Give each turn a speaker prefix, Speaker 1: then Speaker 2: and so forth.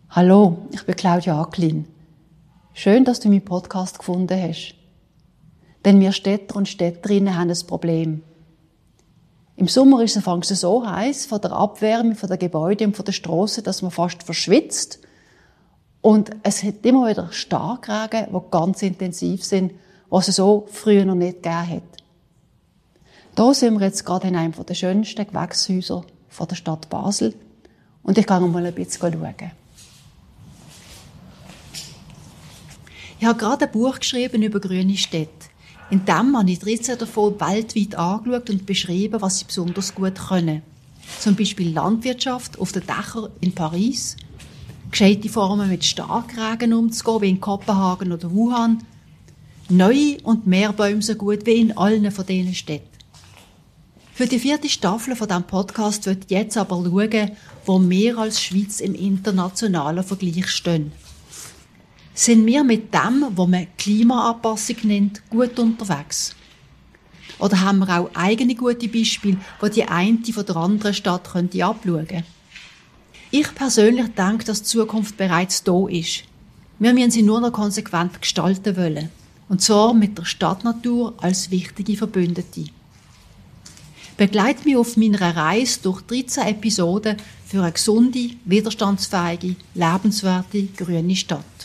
Speaker 1: Hallo, ich bin Claudia Acklin. Schön, dass du meinen Podcast gefunden hast. Denn wir Städter und Städterinnen haben ein Problem. Im Sommer ist es so heiß von der Abwärme, von den Gebäuden und von der Strassen, dass man fast verschwitzt. Und es hat immer wieder Starkregen, die ganz intensiv sind, was es so früher noch nicht gegeben hat. Hier sind wir jetzt gerade in einem der schönsten Gewächshäuser der Stadt Basel. Und ich gehe mal ein bisschen schauen. Ich habe gerade ein Buch geschrieben über grüne Städte. In dem habe ich 13 davon weltweit angeschaut und beschrieben, was sie besonders gut können. Zum Beispiel Landwirtschaft auf den Dächern in Paris, gescheite Formen mit Starkregen umzugehen, wie in Kopenhagen oder Wuhan, neue und mehr Bäume so gut wie in allen von diesen Städten. Für die 4. Staffel von diesem Podcast wird ich jetzt aber schauen, wo wir als Schweiz im internationalen Vergleich stehen. Sind wir mit dem, was man Klimaanpassung nennt, gut unterwegs? Oder haben wir auch eigene gute Beispiele, die die eine von der anderen Stadt abschauen könnte? Ich persönlich denke, dass die Zukunft bereits da ist. Wir müssen sie nur noch konsequent gestalten wollen. Und zwar mit der Stadtnatur als wichtige Verbündete. Begleite mich auf meiner Reise durch 13 Episoden für eine gesunde, widerstandsfähige, lebenswerte, grüne Stadt.